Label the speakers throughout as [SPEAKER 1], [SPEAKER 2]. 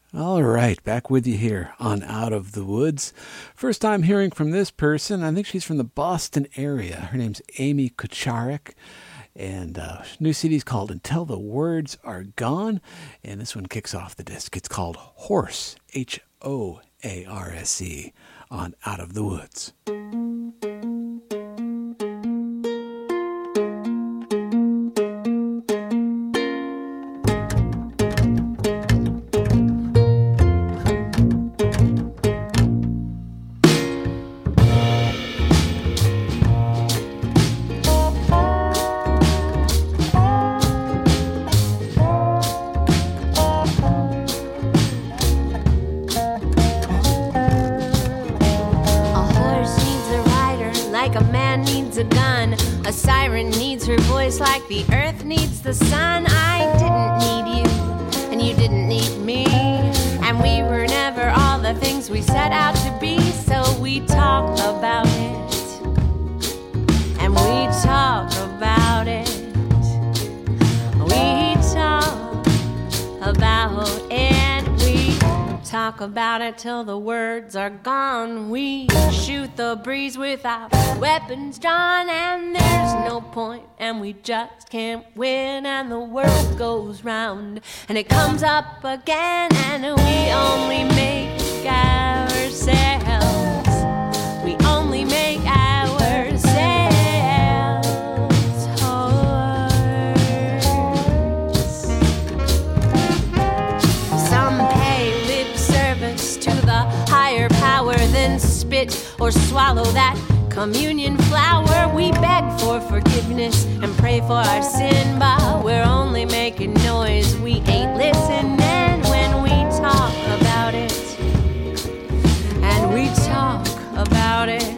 [SPEAKER 1] All right, back with you here on Out of the Woods. First time hearing from this person. I think she's from the Boston area. Her name's Amy Kucharek. And new CD's called Until the Words Are Gone. And this one kicks off the disc. It's called Horse, Hoarse, on Out of the Woods.
[SPEAKER 2] Like the earth needs the sun. I didn't need you, and you didn't need me, and we were never all the things we set out to be. So we talk about it, and we talk about it. We talk about it. We talk about it till the words are gone. We shoot the breeze with our weapons drawn, and there's no point, and we just can't win. And the world goes round, and it comes up again, and we only make ourselves. We only make ourselves horse. Some pay lip service to the higher power, then spit or swallow that communion flower. We beg for forgiveness and pray for our sin, but we're only making noise. We ain't listening when we talk about it, and we talk about it.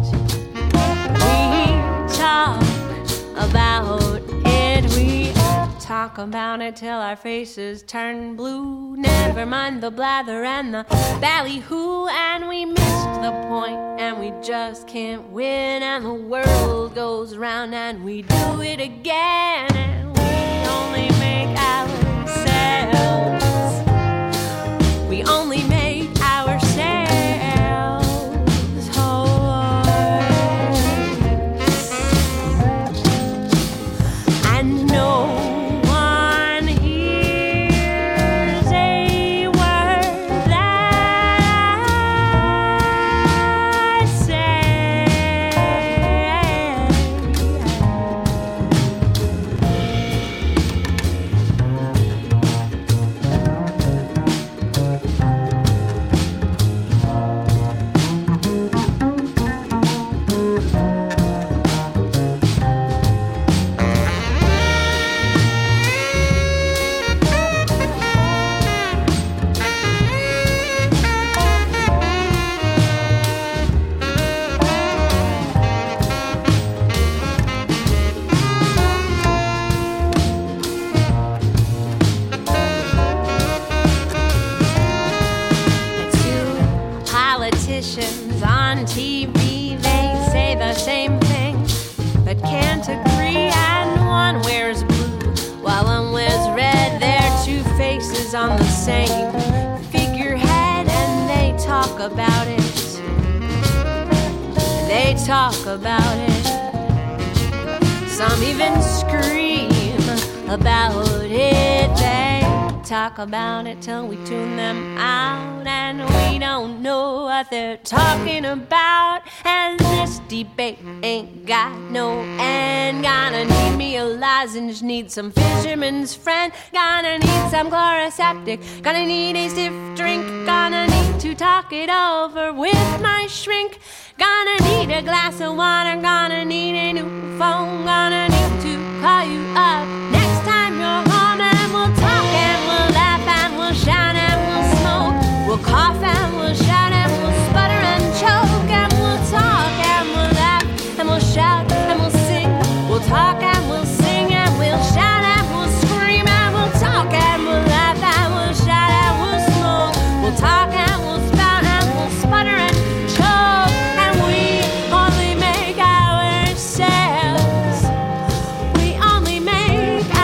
[SPEAKER 2] We talk about it. We talk about it till our faces turn blue. Never mind the blather and the ballyhoo, and we missed the point, and we just can't win. And the world goes round, and we do it again, and we only make ourselves. We only make ourselves horse. And no one hears a word that I say. Politicians on TV, they say the same thing, but can't agree. And one wears blue, while one wears red. They're two faces on the same figurehead, and they talk about it. They talk about it. Some even scream about it. They talk about it till we tune them out, and we don't know what they're talking about. And this debate ain't got no end. Gonna need me a lozenge, need some fisherman's friend. Gonna need some chloroseptic, gonna need a stiff drink. Gonna need to talk it over with my shrink. Gonna need a glass of water, gonna need a new phone. Gonna need to call you up next time you're home, and we'll talk and we'll laugh and we'll shout and we'll smoke. We'll cough and we'll shout and we'll sputter and choke, and we'll talk and we'll laugh and we'll shout and we'll sing. We'll talk and we'll sing and we'll shout and we'll scream, and we'll talk and we'll laugh and we'll shout and we'll smoke. We'll talk and we'll spout and we'll sputter and choke, and we only make ourselves. We only make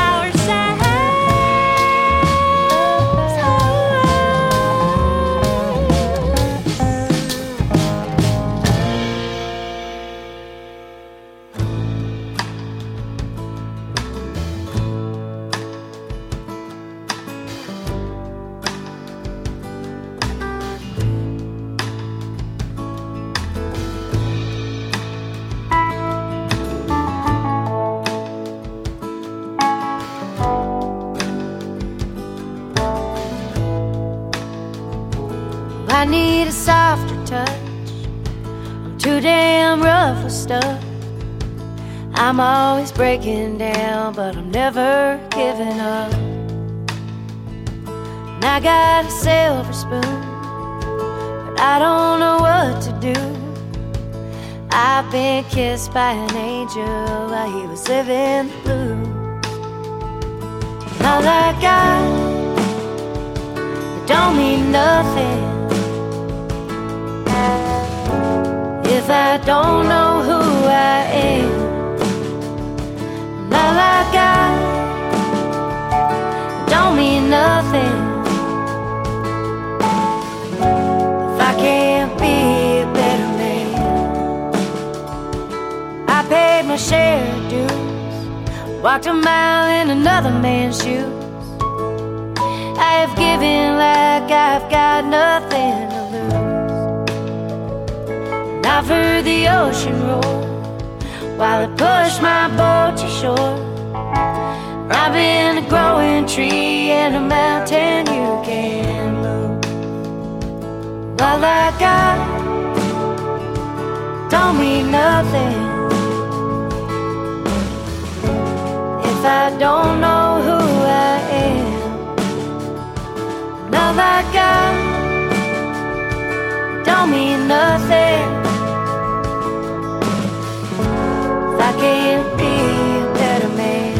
[SPEAKER 2] I need a softer touch. I'm too damn rough with stuff. I'm always breaking down, but I'm never giving up. And I got a silver spoon, but I don't know what to do. I've been kissed by an angel while he was living the blues. And all I got, it don't mean nothing if I don't know who I am. And all I got, it don't mean nothing if I can't be a better man. I paid my share of dues, walked a mile in another man's shoes. I have given like I've got nothing to lose. And I've heard the ocean roar while it pushed my boat to shore. I've been a growing tree and a mountain you can't move. All I got don't mean nothing if I don't know who I am. And all I got don't mean nothing if I can't be a better man.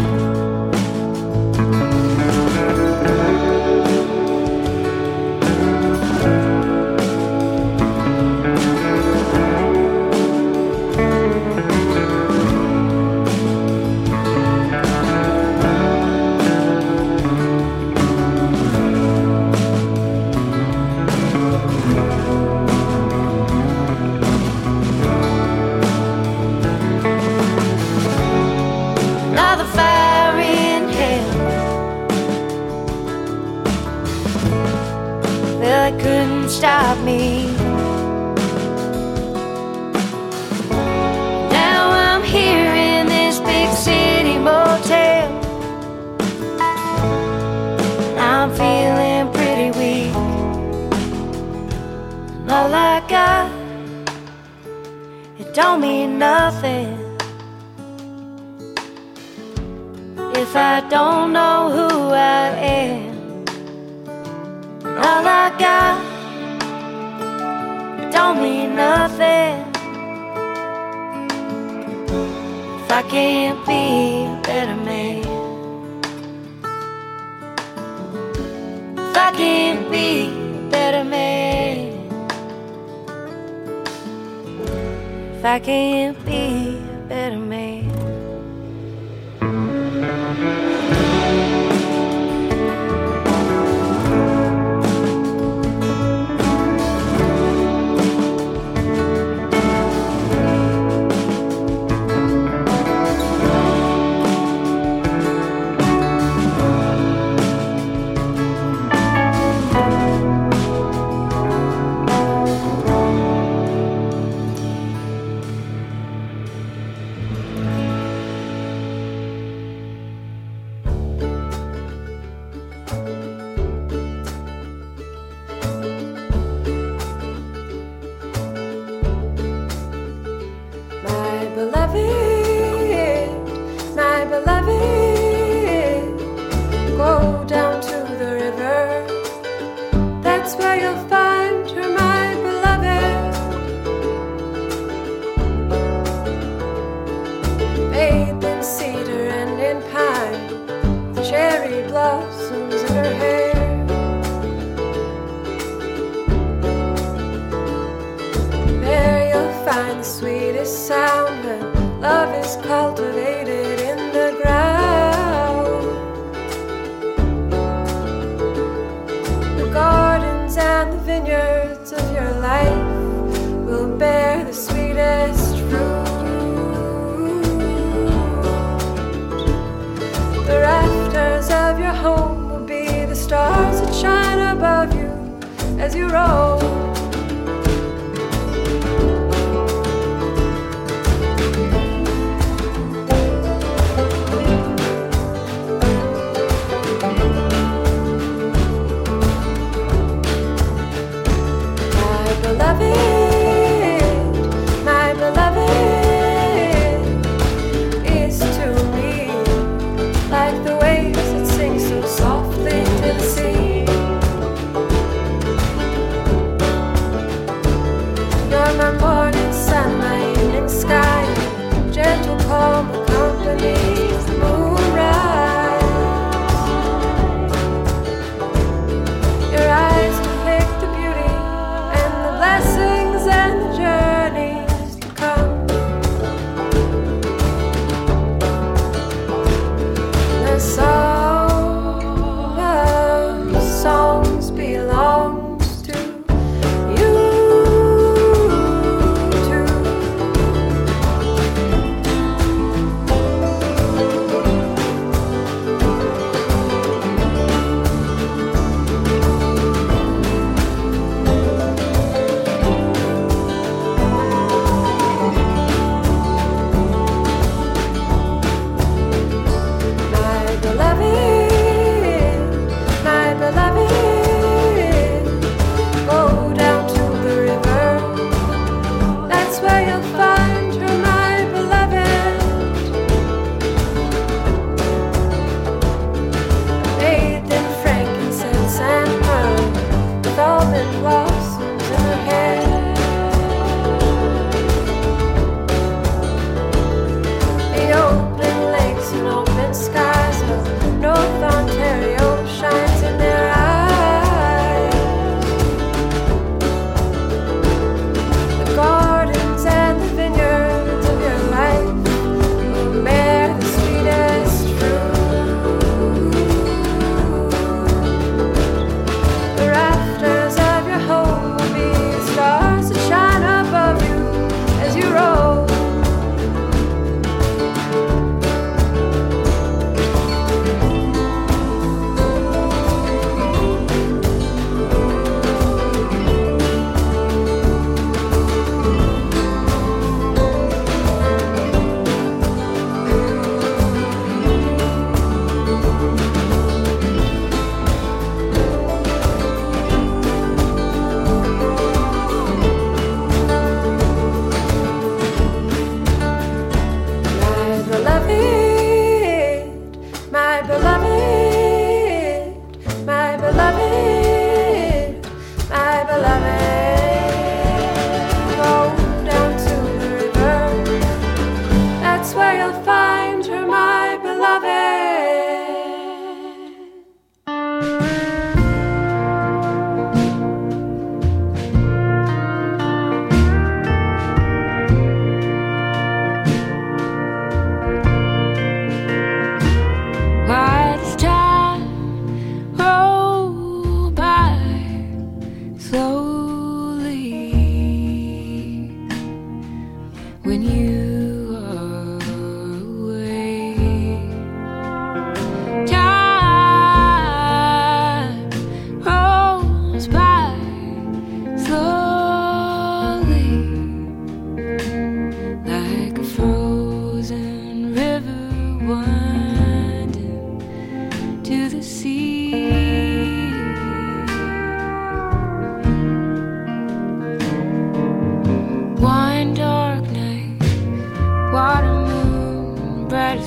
[SPEAKER 2] Couldn't stop me. Now I'm here in this big city motel. I'm feeling pretty weak. And all I got, it don't mean nothing if I don't know who I am. All I got don't mean nothing if I can't be a better man. If I can't be a better man. If I can't be a better man. As you roll,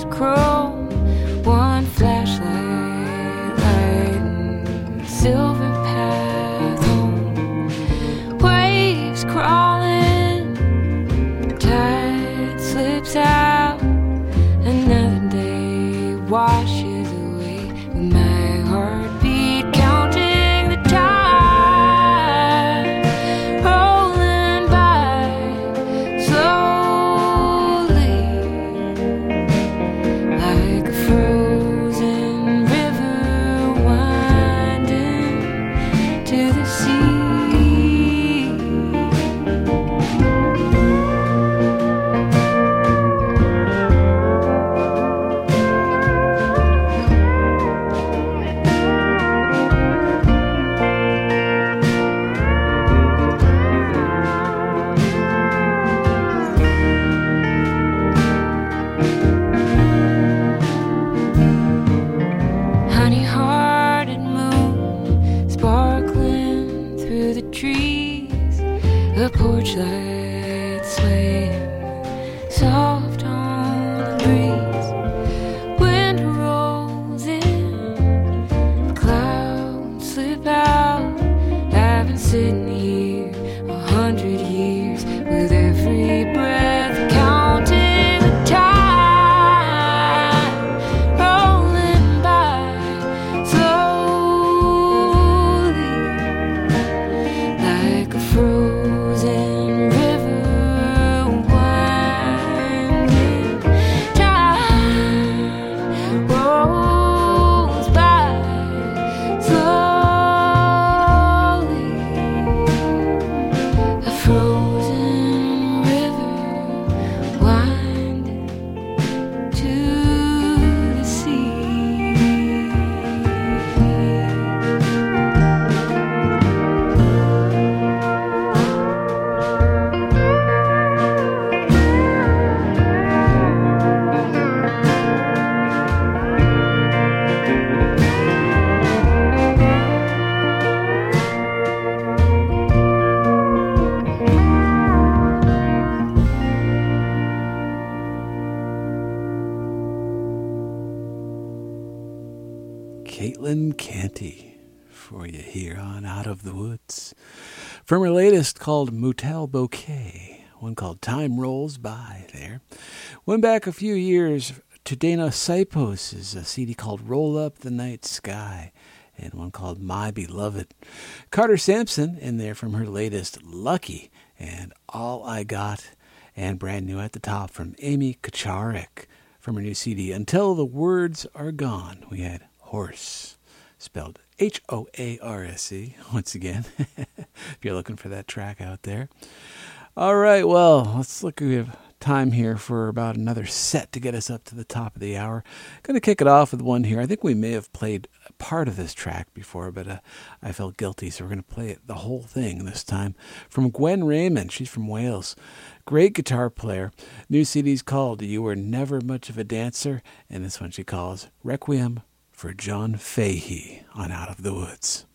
[SPEAKER 3] chrome, one flashlight lighting silver path home. Waves crawling, tide slips out, another day washes away with my heartbeat counting the time, rolling by slowly like a frozen river winding to the sea. Honey-hearted moon sparkling through the trees, a porch light swaying soft on the breeze. Wind rolls in, clouds slip out. I've been sitting here 100 years with every breath counting the time, rolling by slowly like a frozen river winding. Time rolls by slowly, a frozen river winding to the sea.
[SPEAKER 1] Caitlin Canty for you here on Out of the Woods. From her latest called Motel Bouquet, one called Time Rolls By there. Went back a few years to Dana Sipos' CD called Roll Up the Night Sky, and one called My Beloved. Carter Sampson in there from her latest Lucky and All I Got, and brand new at the top from Amy Kacharik from her new CD Until the Words Are Gone. We had Horse, spelled H-O-A-R-S-E, once again, if you're looking for that track out there. All right, well, let's look. We have time here for about another set to get us up to the top of the hour. Going to kick it off with one here. I think we may have played part of this track before, but I felt guilty, so we're going to play it, the whole thing this time. From Gwen Raymond. She's from Wales. Great guitar player. New CD's called You Were Never Much of a Dancer, and this one she calls Requiem for John Fahey on Out of the Woods.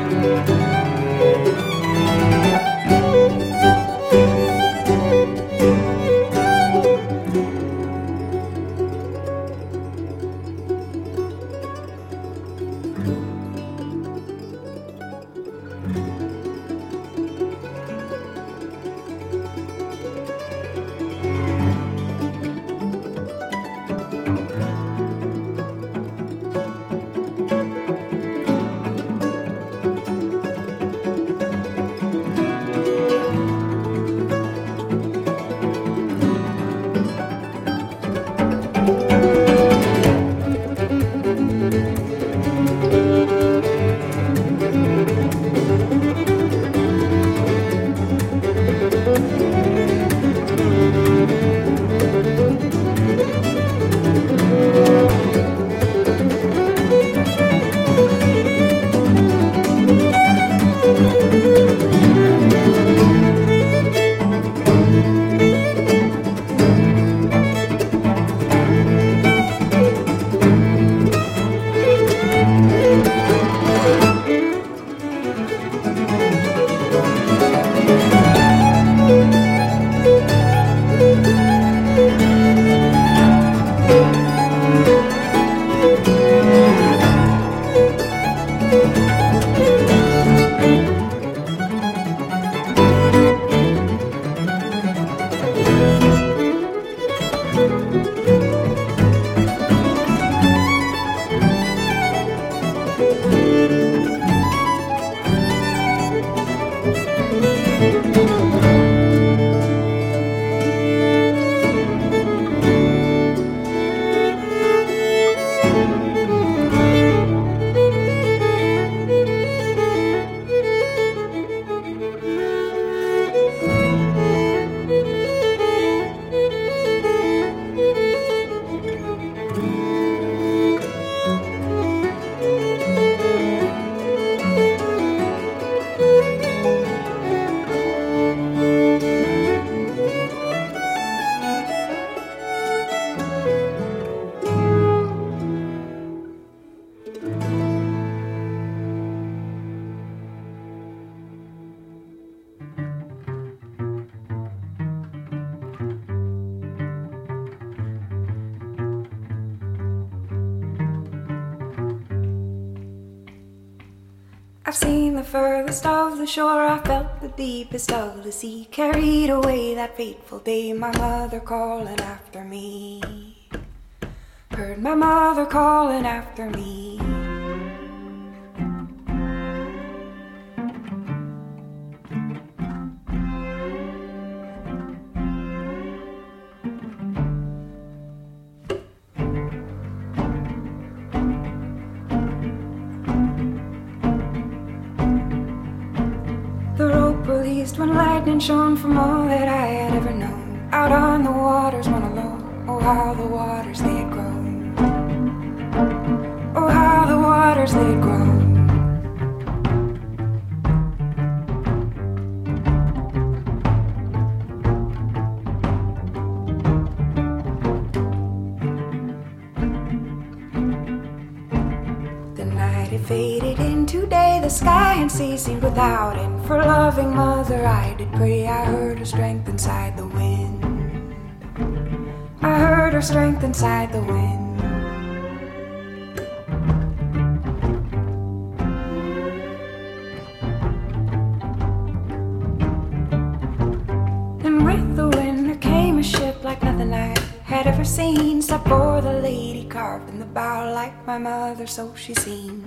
[SPEAKER 4] I've seen the furthest of the shore, I felt the deepest of the sea, carried away that fateful day, my mother calling after me. Heard my mother calling after me. When lightning shone from all that I had ever known, out on the waters one alone, oh how the waters they had grown, oh how the waters they had grown. The night it faded into day, the sky and sea seemed without end. For loving mother I did pray, I heard her strength inside the wind, I heard her strength inside the wind. And with the wind there came a ship like nothing I had ever seen, except for the lady carved in the bow like my mother, so she seemed.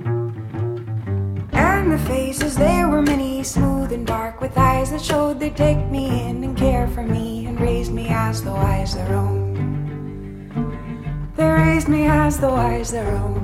[SPEAKER 4] And the faces, they were many, smooth and dark, with eyes that showed they'd take me in and care for me and raised me as though I was their own. They raised me as though I was their own.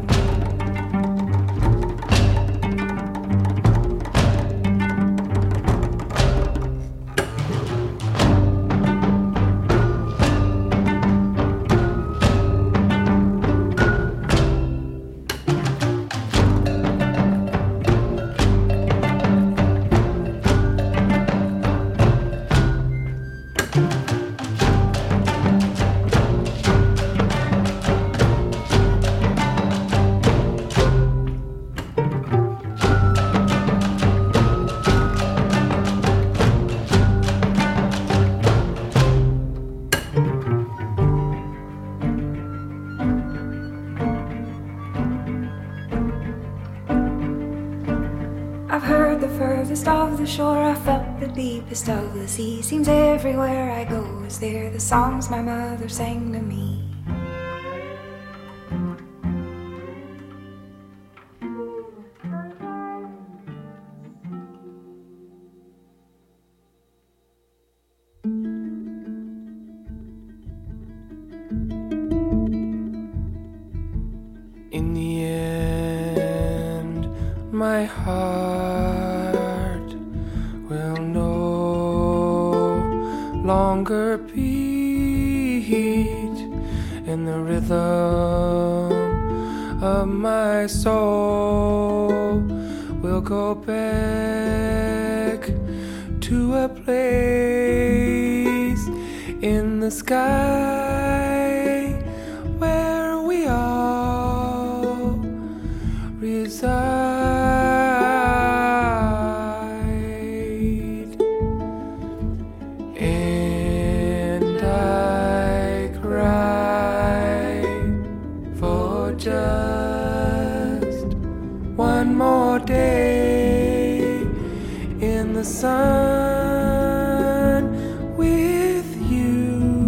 [SPEAKER 4] I've heard the furthest of the shore, I felt the deepest of the sea. Seems everywhere I go is there the songs my mother sang to me.
[SPEAKER 5] In the end, my heart will no longer beat, and the rhythm of my soul will go back to a place in the sky where we all reside. And I cry for just one more day in the sun with you.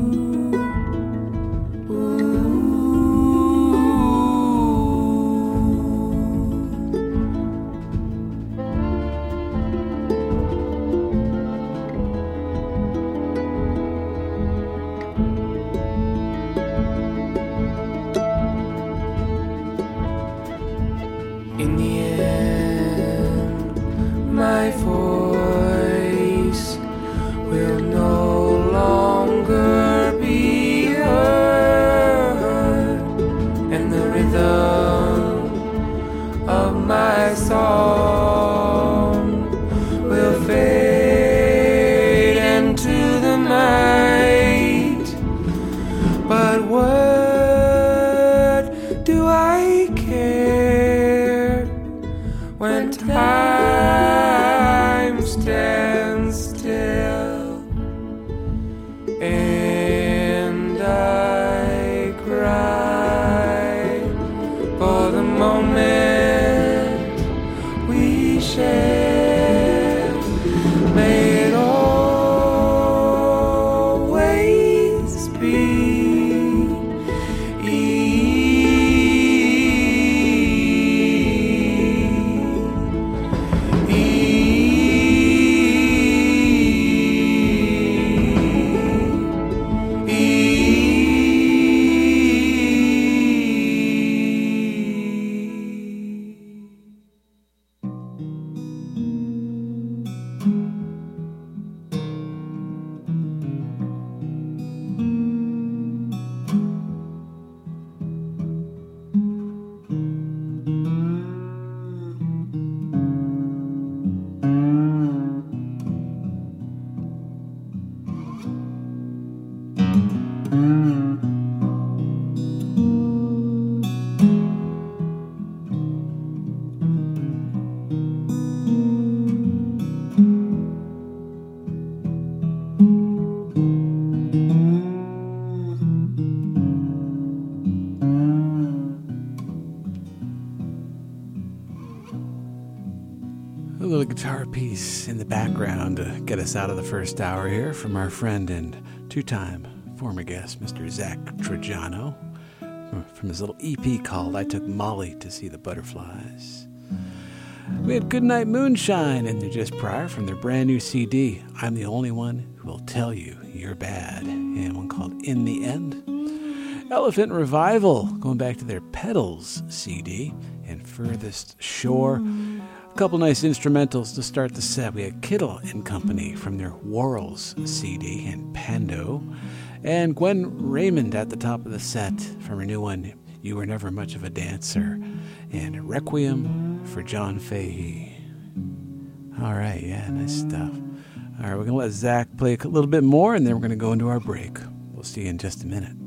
[SPEAKER 5] In the end, my voice will no longer be heard, and the rhythm of my song will fade into the night. But what do I care when time stands still? And I cry for the moment we share. May it always be
[SPEAKER 1] A little guitar piece in the background to get us out of the first hour here from our friend and two-time former guest, Mr. Zach Trajano, from his little EP called I Took Molly to See the Butterflies. We had Goodnight Moonshine in there just prior from their brand new CD, I'm the Only One Who Will Tell You You're Bad, and one called In the End. Elephant Revival, going back to their Petals CD, and Furthest Shore. A couple nice instrumentals to start the set. We had Kittle and Company from their Whorls CD and Pando. And Gwen Raymond at the top of the set from her new one, You Were Never Much of a Dancer. And Requiem for John Fahey. All right, yeah, nice stuff. All right, we're going to let Zach play a little bit more, and then we're going to go into our break. We'll see you in just a minute.